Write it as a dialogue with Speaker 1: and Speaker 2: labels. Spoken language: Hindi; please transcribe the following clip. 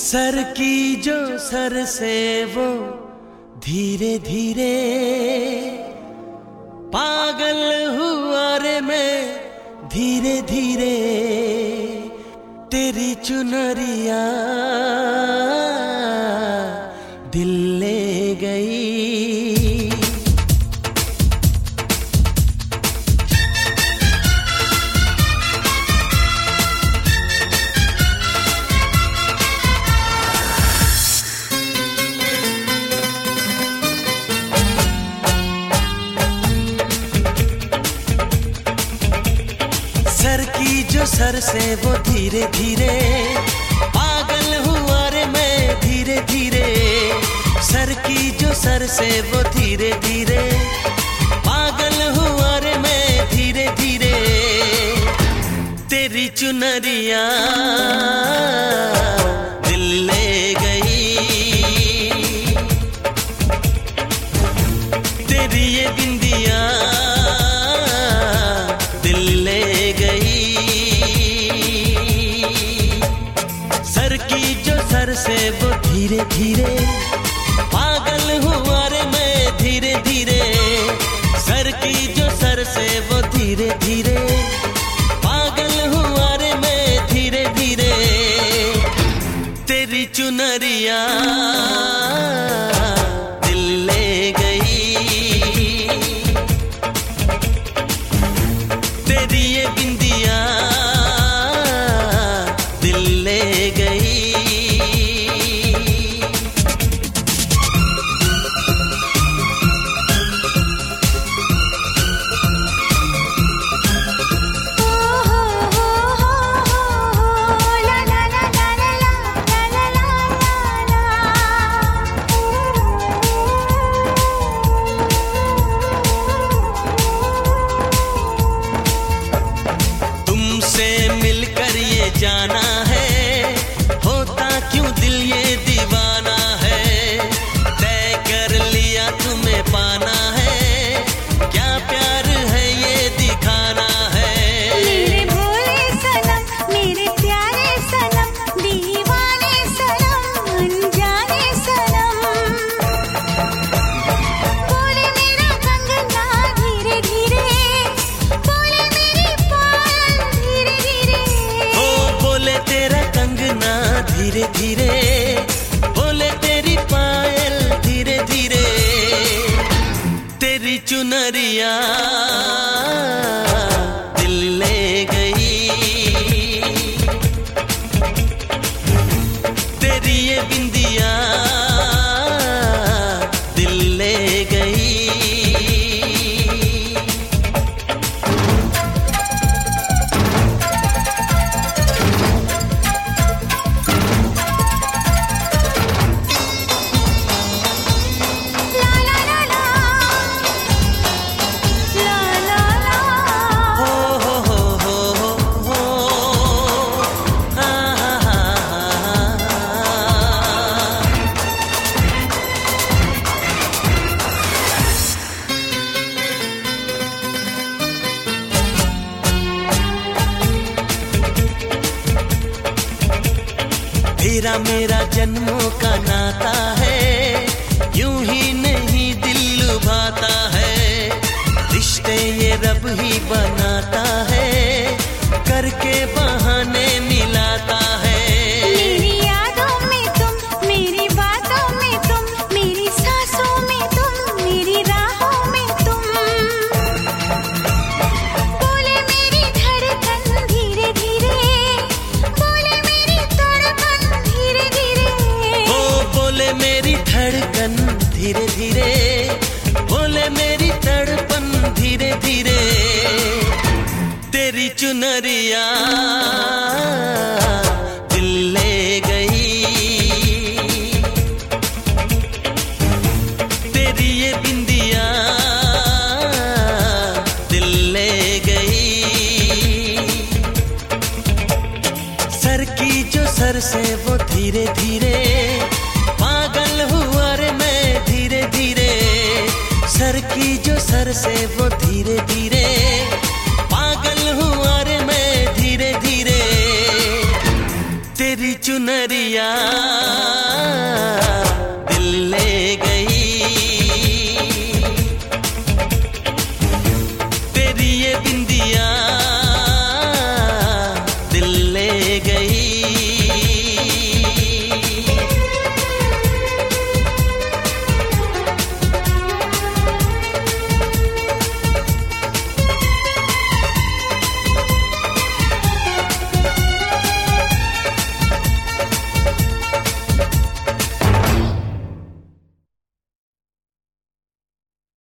Speaker 1: सर की जो सर से वो धीरे धीरे पागल हुआ रे मैं धीरे धीरे तेरी चुनरिया दिल ले गई। सर की जो सर से वो धीरे धीरे पागल हुआ रे मैं धीरे धीरे। सर की जो सर से वो धीरे धीरे पागल हुआ रे मैं धीरे धीरे तेरी चुनरिया दिल ले गई। तेरी ये बिंदिया दिल ले गई। सर की जो सर से वो धीरे धीरे पागल हुआ रे मैं धीरे धीरे। सर की जो सर से वो धीरे धीरे पागल हुआ रे मैं धीरे धीरे तेरी चुनरिया दिल ले गई। तेरी ये बिंदिया दिल ले गई। जाना है होता क्यों दिल ये दीवाना है। तय कर लिया तुम्हें पाना है क्या प्यार है ये दिखाना है।
Speaker 2: मेरे भोले सनम मेरे प्यारे सनम दीवाने सनम अनजाने सनम। बोले मेरा कंगना धीरे धीरे बोले मेरी पायल धीरे धीरे।
Speaker 1: बोले तेरा कंगना धीरे धीरे बोले तेरी पायल धीरे धीरे तेरी चुनरिया दिल ले गई। तेरी ये बिंदिया दिल ले गई। तेरा मेरा जन्मों का नाता है यूं ही नहीं दिल लुभाता है। रिश्ते ये रब ही बनाता है करके बहाने मिलाता है।
Speaker 2: मेरी यादों में तुम मेरी बातों में तुम मेरी सांसों में तुम मेरी राहों में तुम। बोले मेरी धड़कन धीरे धीरे बोले मेरी तड़पन धीरे धीरे।
Speaker 1: बोले मेरी धड़कन धीरे धीरे बोले मेरी तड़पन धीरे धीरे तेरी चुनरिया दिल ले गई। तेरी ये बिंदिया दिल ले गई। सर की जो सर से वो धीरे धीरे पागल हुआ रे मैं धीरे धीरे। सर की जो सर से वो धीरे धीरे पागल हुआ रे मैं धीरे धीरे तेरी चुनरिया दिल ले